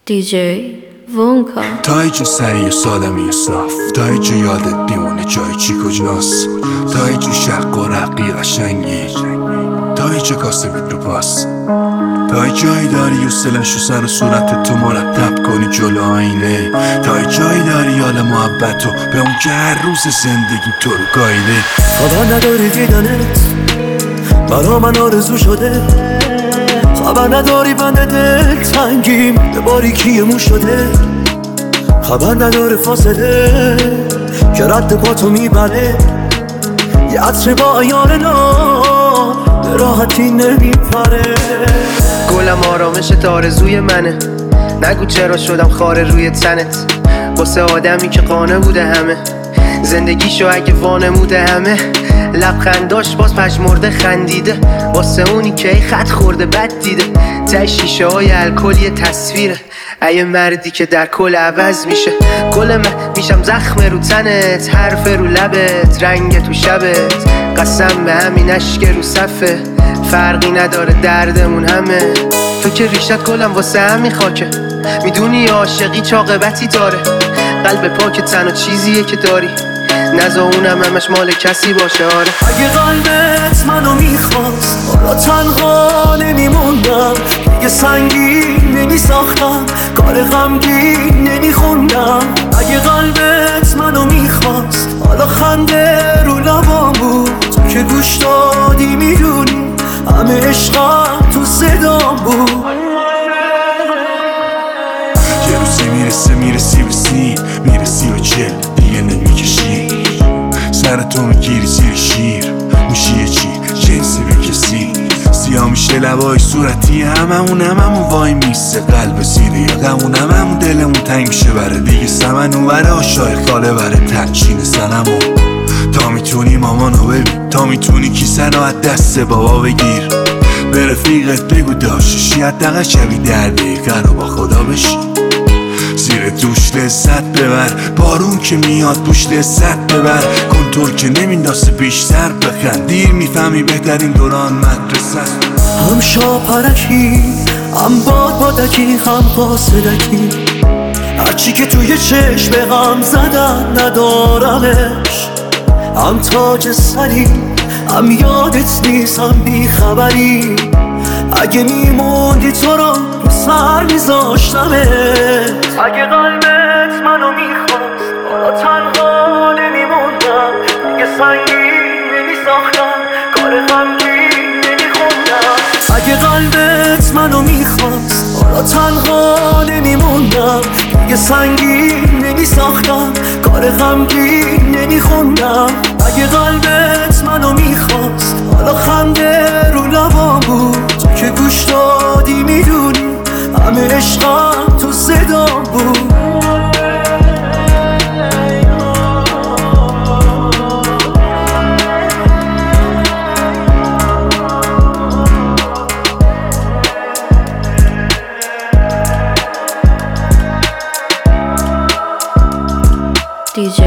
DJ Vonka. تا اینجا سریع سالمی صاف، تا اینجا یادت بیمونه جای چی کجاست، تا اینجا شق و رقی قشنگی، تا اینجا کاسه رو پاس، تا جایی داری حوصله‌شو سر و صورت تو مرتب کنی جلو آینه، تا جایی داری حال محبتو به اون که هر روز زندگی تو رو گاییده. خبر نداری دیدنت برا من آرزو شده، خبر نداری بند دل تنگیم به باریکی مو شده، خبر نداره فاصله که رد پا تو میبره، یه عطر با ایار نام به راحتی نمیپره. گلم آرامشت آرزوی منه، نگو چرا شدم خاره روی تنت، واسه آدمی که قانه بوده همه زندگیشو اگه وانموده همه، لبخنداش باز پشمرده خندیده، واسه اونی که ای خط خورده بد دیده، ته شیشه های الکل یه تصویره، ای مردی که در کل عوض میشه. کل من میشم زخم رو تنت، حرف رو لبت، رنگ تو شبت، قسم به همین اشک رو صفه، فرقی نداره دردمون همه. تو که ریشت کلم واسه همین خاکه، میدونی عاشقی چاقبتی داره، قلب پاک تنها چیزیه که داری، نزا اونم همش مال کسی باشه. آره اگه قلبت منو میخواست حالا تنها نمیموندم، دیگه سنگین نمیساختم، کار غمگین نمیخوندم. اگه قلبت منو میخواست حالا خنده رو لبام بود، تو که گوش دادی میدونی همه عشقم تو صدام بود. یه روزی میرسی و چل دیگه نمیکشی، سرتو میگیری زیر شیر، میشی یه چی جنسی به کسی، سیاه میشه لبای صورتی هممون وای میسته قلب زیره یادمون، هممون دلمون تنگ میشه بره دیگه سمنو بره آشای خاله بره ترچین سنمون. تا میتونی مامانو ببین، تا میتونی کیسه رو از دست بابا بگیر، به رفیقت بگو داشتشی حداقل شبی در دقیقه رو با خدا بشی، زیر دوش لذت ببر، بارون که میاد بوش لذت ببر، کنتور که نمینداسه بیشتر بخند، دیر میفهمی بهترین دوران مدرسه است. هم شاپرکی هم بادکی هم قاصدکی، هرچی که توی چشم غم زدن ندارمش، هم تاج سری هم یادت نیست هم بیخبری، اگه میموندی تو رو سر میذاشتمت. اگه قلبت منو میخواست حالا تنها نمیموندم، دیگه سنگین نمیساختم، کار غمگین نمیخوندم. اگه قلبت منو میخواست حالا تنها نمیموندم، دیگه سنگین نمیساختم، کار غمگین نمیخوندم. اگه قلبت منو میخواست حالا خنده رو لبام بود، تو که گوش دادی میدونی همه عشقم تو صدام بود. DJ